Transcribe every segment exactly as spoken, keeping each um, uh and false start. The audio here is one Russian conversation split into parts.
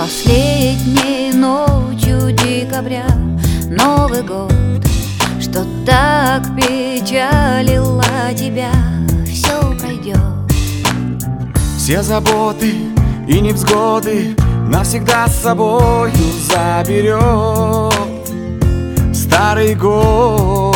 Последней ночью декабря, Новый год, что так печалило тебя, все пройдет. Все заботы и невзгоды навсегда с собою заберет старый год.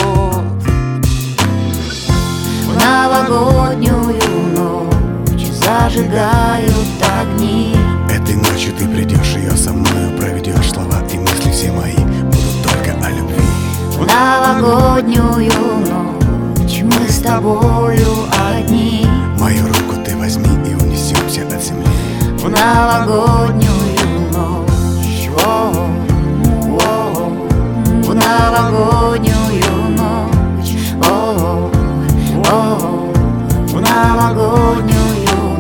В новогоднюю ночь зажигают огни. Этой ночью ты придешь, ее со мною проведешь. Слова и мысли все мои будут только о любви. В новогоднюю ночь мы с тобою одни. Мою руку ты возьми и унесемся от земли. В новогоднюю ночь, о, о, в новогоднюю ночь, о, о, в новогоднюю ночь.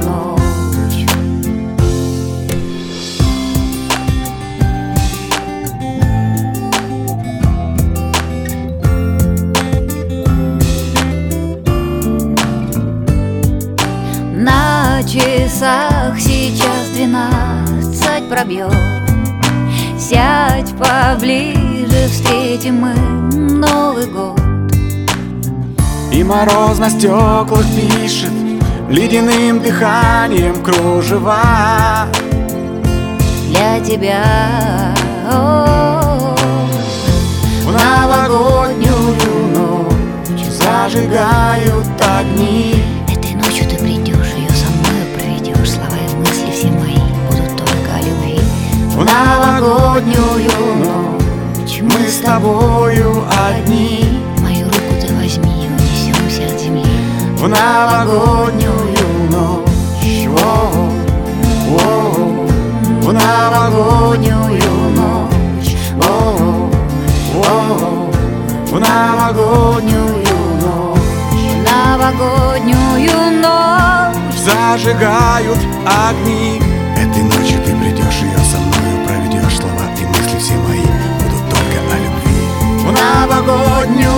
На часах сейчас двенадцать пробьет. Сядь поближе, встретим мы Новый год. И мороз на стеклах пишет ледяным дыханием кружева Для тебя, о, в новогоднюю ночь зажигают огни. Этой ночью ты придешь, ее со мной проведешь. Слова и мысли все мои будут только о любви. В новогоднюю ночь мы с тобою одни. Мою руку ты возьми и унесемся от земли. В новогоднюю ночь, о, о, в новогоднюю ночь, о, о, в новогоднюю ночь, новогоднюю ночь зажигают огни. Этой ночью ты придешь, ее со мною проведешь. Слова и мысли все мои будут только о любви. в новогоднюю